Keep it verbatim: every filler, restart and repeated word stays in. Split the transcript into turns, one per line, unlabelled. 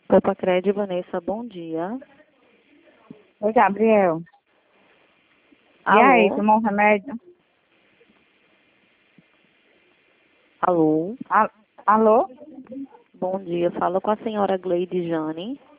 Opa, Cred, Vanessa, bom dia.
Oi, Gabriel.
Alô?
E aí, tomou um remédio?
Alô?
A- Alô?
Bom dia, fala com a senhora Gleide Jane.